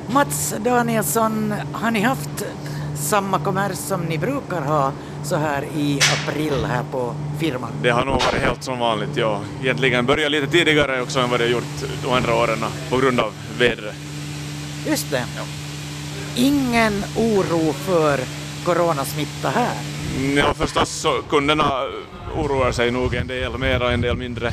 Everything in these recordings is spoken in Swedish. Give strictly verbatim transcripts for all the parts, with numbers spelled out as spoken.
Mats Danielsson, har ni haft samma kommers som ni brukar ha så här i april här på firman? Det har nog varit helt som vanligt, ja. Egentligen började lite tidigare också än vad det har gjort de andra åren på grund av vädret. Just det. Ja. Ingen oro för coronasmitta här? Ja, förstås så kunderna oroar sig nog en del mer och en del mindre.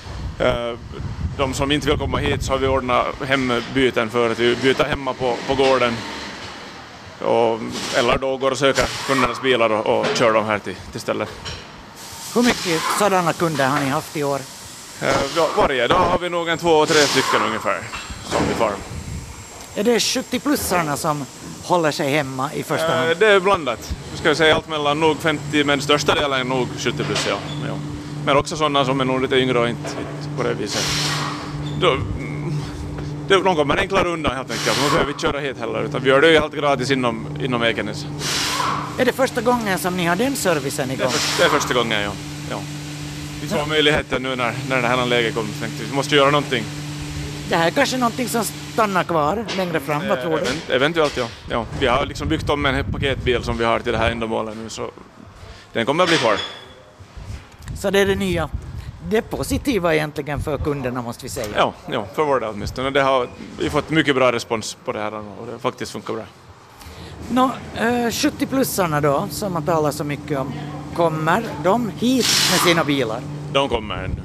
De som inte vill komma hit så har vi ordnat hembyten för att vi byter hemma på, på gården. Och, eller då går och söker kundernas bilar och, och kör dem här till, till stället. Hur mycket sådana kunder har ni haft i år? Ja, varje dag har vi nog en två, tre stycken ungefär som vi får. Är det sjuttio-plussarna som håller sig hemma i första hand? Det är blandat. Ska jag säga allt mellan nog femtio, men största delen är nog sjuttio plus, ja. ja. Men också sådana som är nog lite yngre och inte, inte på det viset. Då, det, de kommer enklare undan helt enkelt. De behöver inte köra hit heller, utan vi gör det ju helt gratis inom, inom Ekenäs. Är det första gången som ni har den servicen igång? Det är, för, det är första gången, ja. ja. Vi får ja. möjligheter nu när, när det här läget kommer. Vi måste göra någonting. Det här är kanske någonting som stannar kvar längre fram, vad tror du? Event, eventuellt, ja. ja. Vi har liksom byggt om en paketbil som vi har till det här ändamålet nu, så den kommer att bli kvar. Så det är det nya. Det positiva egentligen för kunderna, måste vi säga. Ja, ja för vår del åtminstone. Det har vi fått mycket bra respons på det här och det faktiskt funkar bra. Nå, sjuttio-plussarna då, som man talar så mycket om, kommer de hit med sina bilar? De kommer ännu.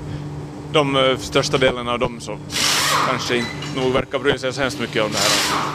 De största delen av dem så kanske inte nog verkar bry sig så hemskt mycket om det här.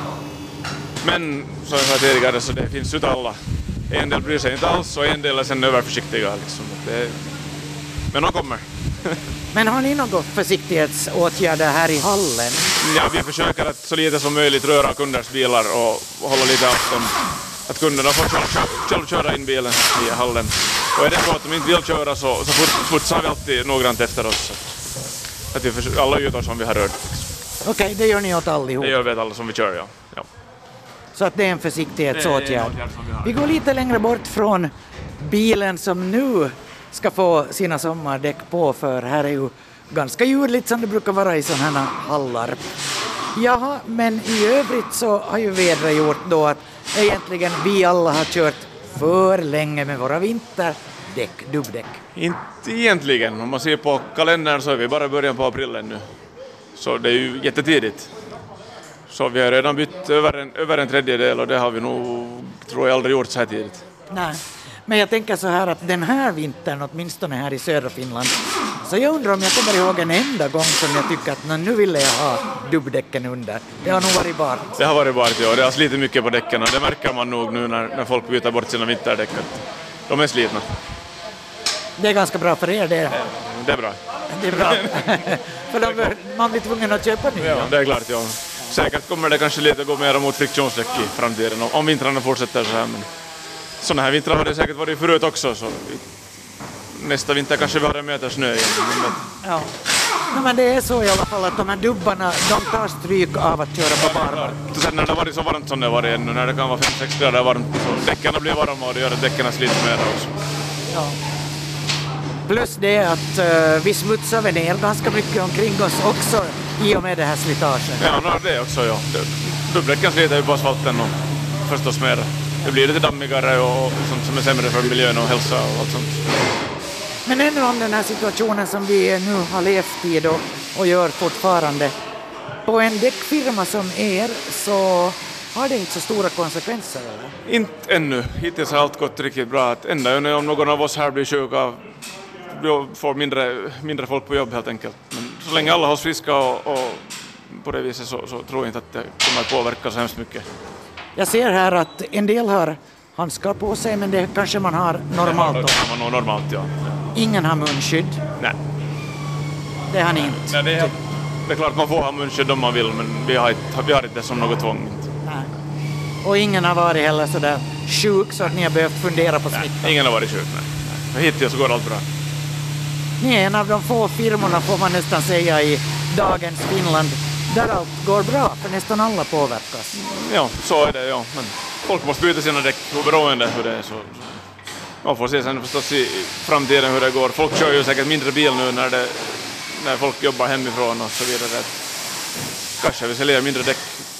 Men som jag sa tidigare så det finns ju alla. En del bryr sig inte alls och en del är sen överförsiktiga. Liksom. Det, men de kommer. Men har ni några försiktighetsåtgärder här i hallen? Ja, vi försöker att så lite som möjligt röra kunders bilar och hålla lite avstånd. Att kunderna får själv, själv köra in bilen i hallen. Och är det så att de inte vill köra så, så putsar vi alltid noggrant efter oss. Att vi försöker, alla ytor som vi har rört. Okej, okay, det gör ni åt allihop? Det gör vi alla som vi kör, ja. ja. Så att det är en försiktighetsåtgärd. Vi, vi går lite längre bort från bilen som nu ska få sina sommardäck på, för här är ju ganska ljudligt som det brukar vara i sådana här hallar. Jaha, men i övrigt så har ju vädret gjort då att egentligen vi alla har kört för länge med våra vinterdäck, dubbdäck. Inte egentligen. Om man ser på kalendern så är vi bara början på april nu. Så det är ju jättetidigt. Så vi har redan bytt över en, över en tredjedel och det har vi nog, tror jag, aldrig gjort så här tidigt. Nej, men jag tänker så här att den här vintern, åtminstone här i södra Finland, så jag undrar om jag kommer ihåg en enda gång som jag tycker att nu ville jag ha dubbdäcken under. Det har nog varit bart. Det har varit bart, ja. Det har slitit mycket på däcken och det märker man nog nu när, när folk byter bort sina vinterdäck. De är slitna. Det är ganska bra för er, det är, det är bra. Det är bra, för då man blir tvungen att köpa nya. Ja, det är klart, ja. Säkert kommer det kanske lite gå mer mot friktionsdäck i framtiden om vintrarna fortsätter så här. Men sådana här vintrar har det säkert varit förut också, så nästa vinter kanske vi har en meter snö igen. Ja. No, men det är så i alla fall att de här dubbarna, de tar stryk av att köra på barmark. Sen när det har varit så varmt som det har varit ännu, när det kan vara fem sex grader varmt, så däcken blir varma och det gör att däcken slits mer också. Ja. Plus det att uh, vi smutsar väl ner ganska mycket omkring oss också i och med det här slitaget. Ja, no, det också, ja. Dubbdäcken sliter ju på asfalten och förstås mer. Det blir lite dammigare och sånt som är sämre för miljön och hälsa och allt sånt. Men ändå om den här situationen som vi nu har levt i då och gör fortfarande. På en däckfirma som er så har det inte så stora konsekvenser, eller? Inte ännu. Hittills har allt gått riktigt bra. Ända om någon av oss här blir sjuka får mindre, mindre folk på jobb helt enkelt. Men så länge alla hålls friska och, och på det viset så, så tror jag inte att det kommer att påverka så hemskt mycket. Jag ser här att en del har handskar på sig, men det kanske man har normalt. Det har man nog normalt, ja. Ingen har munskydd? Nej. Det har ni inte? Nej, det, är, det är klart man får ha munskydd om man vill, men vi har inte, vi har inte det som något tvång. Nej. Och ingen har varit heller så där sjuk så att ni har behövt fundera på smittan? Nej, ingen har varit sjuk, nej. Men hittills så går allt bra. Ni är en av de få firmorna, får man nästan säga, i dagens Finland där allt går bra, för nästan alla påverkas. Ja, så är det, ja. Men folk måste byta sina däck oberoende hur det är. Så, så. Man får se sen förstås i framtiden hur det går. Folk kör ju säkert mindre bil nu när, det, när folk jobbar hemifrån och så vidare. Kanske vi säljer mindre däck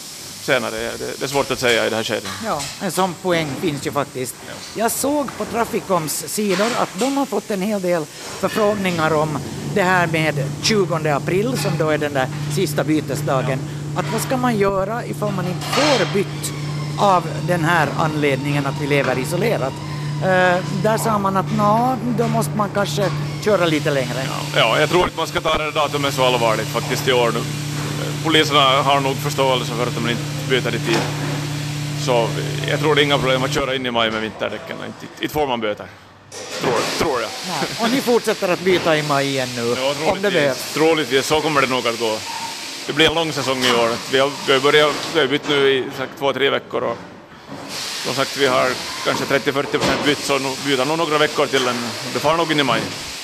senare. Det, det är svårt att säga i det här skedet. Ja, en sån poäng finns ju faktiskt. Ja. Jag såg på Traficoms sidor att de har fått en hel del förfrågningar om det här med tjugonde april, som då är den där sista bytesdagen. Ja. Att vad ska man göra ifall man inte får bytt av den här anledningen att vi lever isolerat? Uh, där sa man att nå, då måste man kanske köra lite längre. Ja, ja, jag tror inte man ska ta det här datumet så allvarligt faktiskt i år nu. Poliserna har nog förståelse för att de inte byter i tid. Så jag tror det är inga problem att köra in i maj med vinterdäcken. Inte, inte får man böter. Tror, tror jag. Ja, och ni fortsätter att byta i maj igen nu, ja, om det behövs. Troligtvis, så kommer det nog att gå. Det blir en lång säsong i år. Vi har, vi har börjat, vi har bytt nu i sagt, två, tre veckor. Och som sagt, vi har kanske trettio till fyrtio procent bytt, så byter nog några veckor till en. Det får nog in i maj.